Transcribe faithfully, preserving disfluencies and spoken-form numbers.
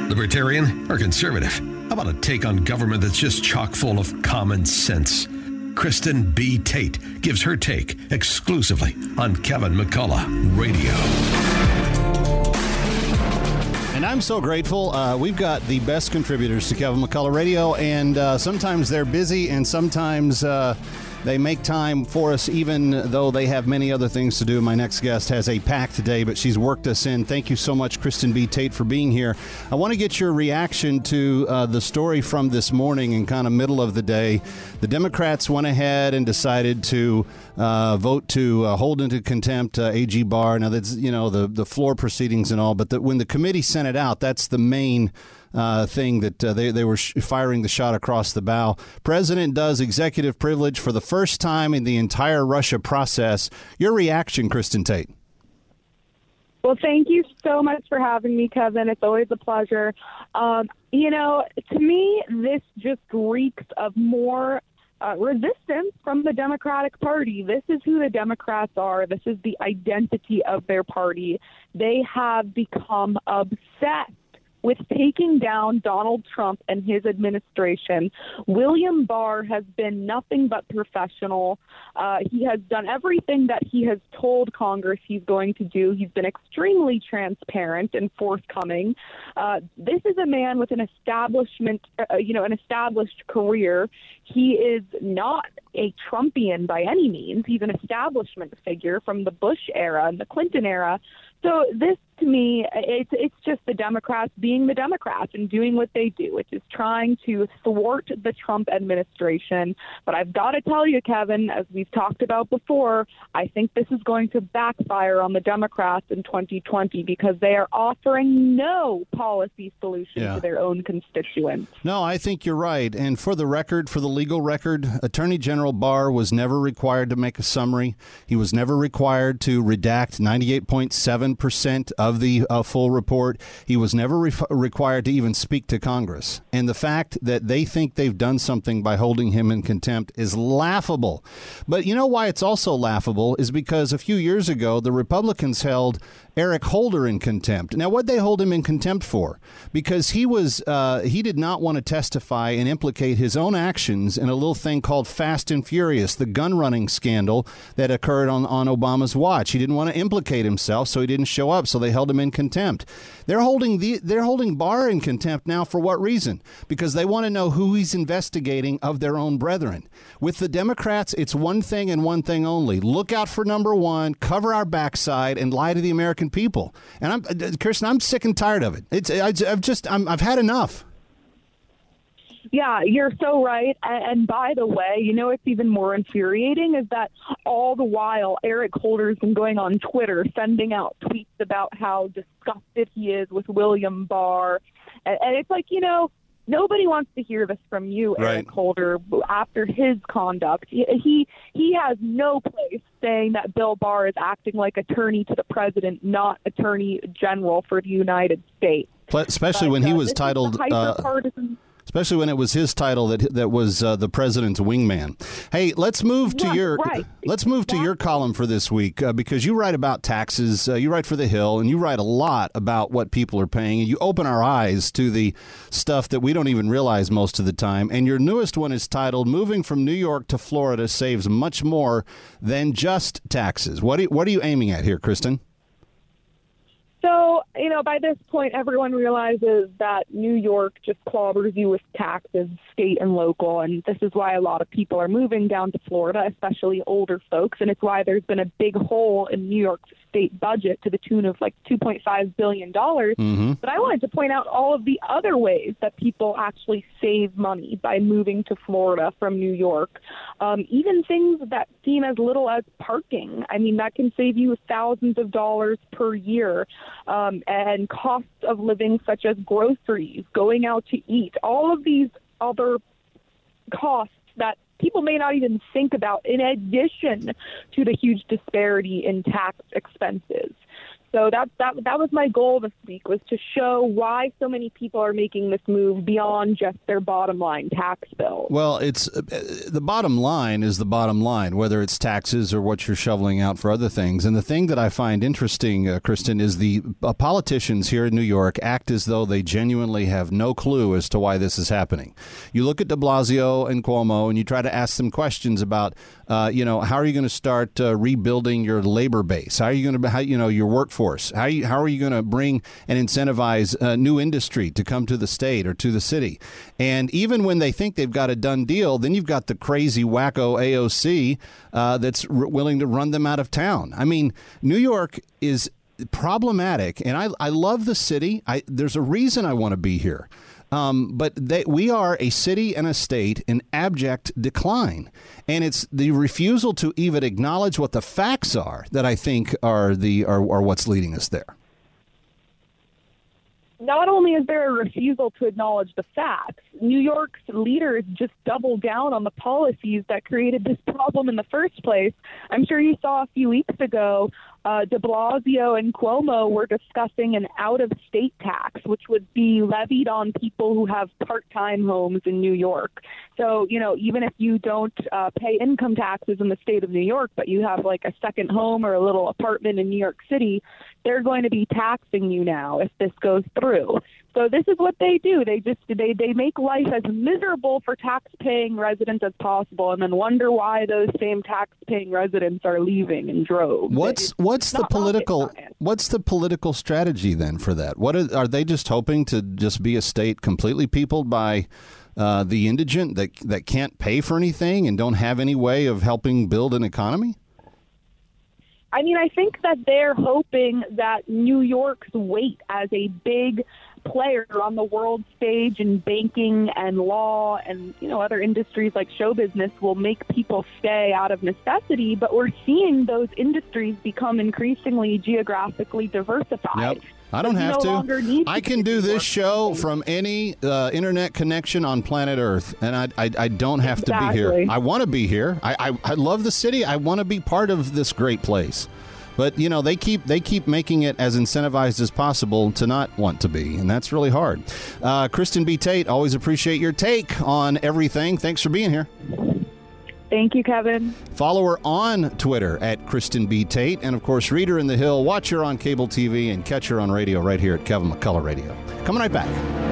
Libertarian or conservative? How about a take on government that's just chock full of common sense? Kristen B. Tate gives her take exclusively on Kevin McCullough Radio. And I'm so grateful. Uh, we've got the best contributors to Kevin McCullough Radio, and uh, sometimes they're busy, and sometimes uh, they make time for us, even though they have many other things to do. My next guest has a packed day, but she's worked us in. Thank you so much, Kristen B. Tate, for being here. I want to get your reaction to uh, the story from this morning and kind of middle of the day. The Democrats went ahead and decided to uh, vote to uh, hold into contempt uh, A G Barr. Now, that's, you know, the, the floor proceedings and all, but the, when the committee sent it out, that's the main Uh, thing that uh, they, they were sh- firing the shot across the bow. President does executive privilege for the first time in the entire Russia process. Your reaction, Kristen Tate? Well, thank you so much for having me, Kevin. It's always a pleasure. Um, you know, to me, this just reeks of more uh, resistance from the Democratic Party. This is who the Democrats are. This is the identity of their party. They have become obsessed with taking down Donald Trump and his administration. William Barr has been nothing but professional. Uh, he has done everything that he has told Congress he's going to do. He's been extremely transparent and forthcoming. Uh, this is a man with an establishment, uh, you know, an established career. He is not a Trumpian by any means. He's an establishment figure from the Bush era and the Clinton era. So this, to me, it's it's just the Democrats being the Democrats and doing what they do, which is trying to thwart the Trump administration. But I've got to tell you, Kevin, as we've talked about before, I think this is going to backfire on the Democrats in twenty twenty because they are offering no policy solution Yeah. to their own constituents. No, I think you're right. And for the record, for the legal record, Attorney General Barr was never required to make a summary. He was never required to redact ninety-eight point seven percent of the uh, full report. He was never re- required to even speak to Congress. And the fact that they think they've done something by holding him in contempt is laughable. But you know why it's also laughable is because a few years ago, the Republicans held Eric Holder in contempt. Now, what'd they hold him in contempt for? Because he was uh, he did not want to testify and implicate his own actions in a little thing called Fast and Furious, the gun running scandal that occurred on, on Obama's watch. He didn't want to implicate himself, so he didn't show up. So they held him in contempt. They're holding the they're holding Barr in contempt now for what reason? Because they want to know who he's investigating of their own brethren. With the Democrats, it's one thing and one thing only: look out for number one, cover our backside, and lie to the American people. And I'm, uh, Kirsten, I'm sick and tired of it. It's I, I've just I'm, I've had enough. Yeah, you're so right. And by the way, you know, it's even more infuriating is that all the while Eric Holder's been going on Twitter sending out tweets about how disgusted he is with William Barr. And it's like, you know, nobody wants to hear this from you, Right. Eric Holder, after his conduct. He, he he has no place saying that Bill Barr is acting like attorney to the president, not attorney general for the United States. Especially But, when he uh, was this is the titled uh, hyper-partisan- Especially when it was his title that that was uh, the president's wingman. Hey, let's move to Yeah, your right. let's move to your column for this week uh, because you write about taxes. Uh, you write for The Hill, and you write a lot about what people are paying, and you open our eyes to the stuff that we don't even realize most of the time. And your newest one is titled "Moving from New York to Florida Saves Much More Than Just Taxes." What are you, what are you aiming at here, Kristen? So, you know, by this point, everyone realizes that New York just clobbers you with taxes, state and local, and this is why a lot of people are moving down to Florida, especially older folks, and it's why there's been a big hole in New York's state budget to the tune of like two point five billion dollars. Mm-hmm. But I wanted to point out all of the other ways that people actually save money by moving to Florida from New York. Um, even things that seem as little as parking. I mean, that can save you thousands of dollars per year. Um, and costs of living such as groceries, going out to eat, all of these other costs that people may not even think about in addition to the huge disparity in tax expenses. So that that that was my goal this week, was to show why so many people are making this move beyond just their bottom line tax bill. Well, it's uh, the bottom line is the bottom line, whether it's taxes or what you're shoveling out for other things. And the thing that I find interesting, uh, Kristen, is the uh, politicians here in New York act as though they genuinely have no clue as to why this is happening. You look at de Blasio and Cuomo and you try to ask them questions about, uh, you know, how are you going to start uh, rebuilding your labor base? How are you going to, how, you know, your workforce? How are you, how are you going to bring and incentivize a new industry to come to the state or to the city? And even when they think they've got a done deal, then you've got the crazy wacko A O C uh, that's r- willing to run them out of town. I mean, New York is problematic, and I, I love the city. I, there's a reason I want to be here. Um, but they, we are a city and a state in abject decline. And it's the refusal to even acknowledge what the facts are that I think are the are, are what's leading us there. Not only is there a refusal to acknowledge the facts, New York's leaders just double down on the policies that created this problem in the first place. I'm sure you saw a few weeks ago, uh, de Blasio and Cuomo were discussing an out-of-state tax, which would be levied on people who have part-time homes in New York. So, you know, even if you don't uh, pay income taxes in the state of New York, but you have like a second home or a little apartment in New York City, they're going to be taxing you now if this goes through. So this is what they do. They just they, they make life as miserable for tax-paying residents as possible, and then wonder why those same tax-paying residents are leaving in droves. What's it's, what's it's the political what's the political strategy then for that? What are, are they just hoping to just be a state completely peopled by uh, the indigent that that can't pay for anything and don't have any way of helping build an economy? I mean, I think that they're hoping that New York's weight as a big player on the world stage in banking and law and, you know, other industries like show business will make people stay out of necessity. But we're seeing those industries become increasingly geographically diversified. Yep. I don't So you have no longer to. need I to can do do this work. show from any uh, internet connection on planet Earth, and I I, I don't have to be here. Exactly. I want to be here. I, I I love the city. I want to be part of this great place. But, you know, they keep they keep making it as incentivized as possible to not want to be, and that's really hard. Uh, Kristen B. Tate, always appreciate your take on everything. Thanks for being here. Thank you, Kevin. Follow her on Twitter at Kristen B. Tate. And, of course, read her in The Hill. Watch her on cable T V and catch her on radio right here at Kevin McCullough Radio. Coming right back.